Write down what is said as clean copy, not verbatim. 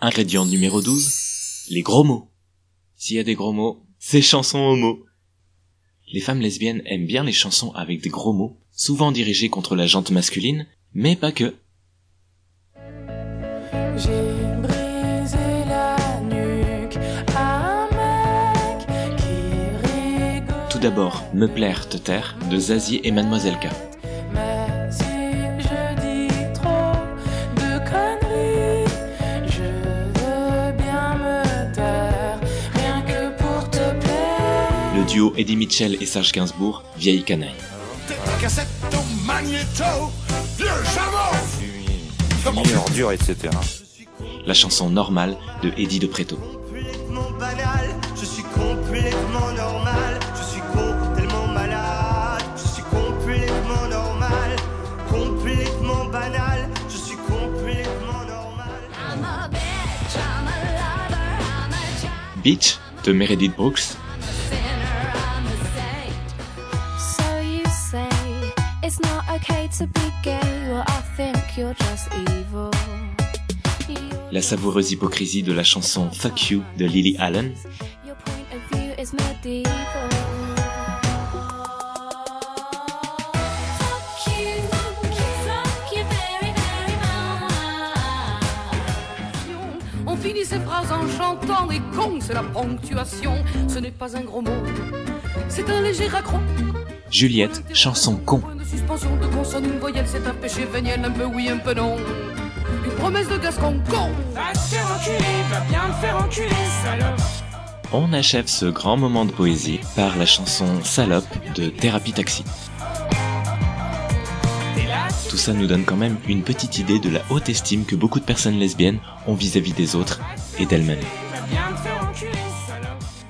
Ingrédient numéro 12, les gros mots. S'il y a des gros mots, c'est chanson homo. Les femmes lesbiennes aiment bien les chansons avec des gros mots, souvent dirigées contre la gente masculine, mais pas que. J'ai brisé la nuque à un mec qui rigole. Tout d'abord, Me plaire, te taire, de Zazie et Mademoiselle K. Mais si je dis trop de conneries, je veux bien me taire, rien que pour te plaire. Le duo Eddie Mitchell et Serge Gainsbourg, Vieille canaille. Cassette au magnéto, vieux chameau. Une ordure, etc. La chanson Normale de Eddie de Pretto. Complètement banal, je suis complètement normal, je suis complètement malade, je suis complètement normal, complètement banal, je suis complètement normal. I'm a bitch, I'm a lover, I'm a child, Beach de Meredith Brooks. I'm a sinner, I'm a saint. So you say it's not okay to be gay, well I think you're just evil. La savoureuse hypocrisie de la chanson Fuck You de Lily Allen. Your point of view is medieval. Fuck you very, very much. On finit ses phrases en chantant et con, c'est la ponctuation. Ce n'est pas un gros mot, c'est un léger raccro. Juliette, chanson con. Point de suspension de consonne, une voyelle, c'est un péché véniel, un peu oui, un peu non. Une promesse de Gascon, con. Va te faire enculer, va bien te faire enculer, salope. On achève ce grand moment de poésie par la chanson Salope de Thérapie Taxi. Tout ça nous donne quand même une petite idée de la haute estime que beaucoup de personnes lesbiennes ont vis-à-vis des autres et d'elles-mêmes. Va bien te faire enculer, salope.